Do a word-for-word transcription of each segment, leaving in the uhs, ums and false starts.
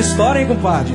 história, hein, compadre?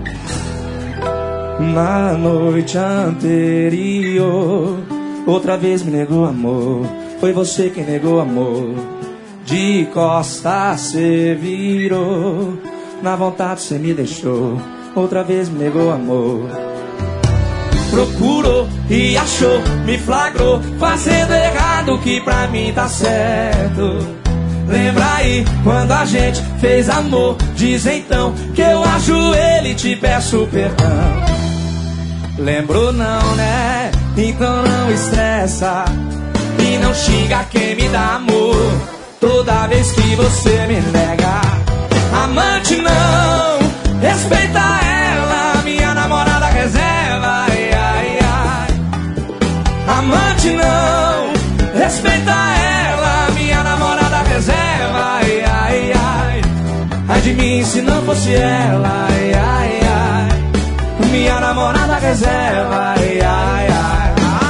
Na noite anterior, outra vez me negou amor. Foi você quem negou amor. De costas cê virou, na vontade cê me deixou. Outra vez me negou amor. Procurou e achou, me flagrou, fazendo errado que pra mim tá certo. Lembra aí quando a gente fez amor? Diz então que eu ajoelho e te peço perdão. Lembrou não, né? Então não estressa e não xinga quem me dá amor. Toda vez que você me nega, amante não, respeita ela, minha namorada reserva. Ai, ai, ai. Amante não, respeita ela, minha namorada reserva. Ai, ai, ai. Ai de mim se não fosse ela. Ai, ai, ai. Minha namorada reserva. Ai, ai, ai.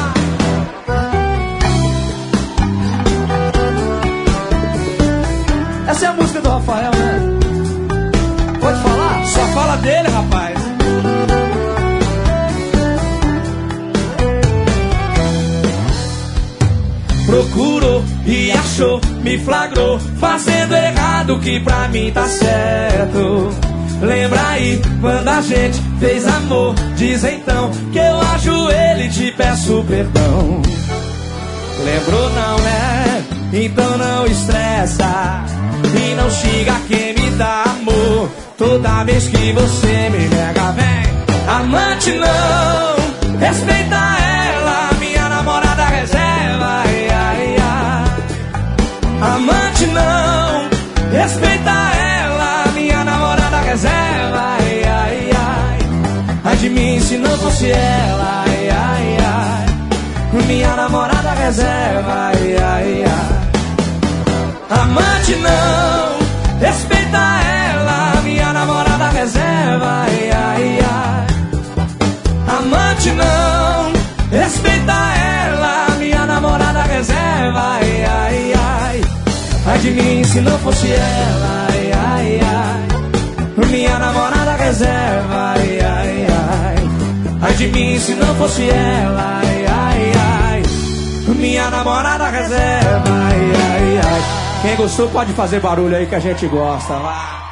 Essa é a música do Rafael, né? Pode falar? Só fala dele, rapaz. Procurou e achou, me flagrou, fazendo errado que pra mim tá certo. Lembra aí quando a gente fez amor? Diz então que eu ajoelho e te peço perdão. Lembrou não, né? Então não estressa e não xinga quem me dá amor. Toda vez que você me nega, vem. Amante não, respeita ela, minha namorada reserva. Ai, ai, ai. Amante não, respeita ela, minha namorada reserva. Ai, ai, ai. Ai de mim se não fosse ela. Ai, ai, ai. Minha namorada reserva. Ai, ai, ai. Amante não, respeita ela, minha namorada reserva. Ai, ai, ai. Amante não, respeita ela, minha namorada reserva. Ai, ai, ai. Ai de mim se não fosse ela. Ai, ai, ai. Minha namorada reserva. Ai, ai, ai. Ai de mim se não fosse ela. Ai, ai, ai. Minha namorada reserva. Ai, ai, ai. Quem gostou pode fazer barulho aí que a gente gosta. Vai.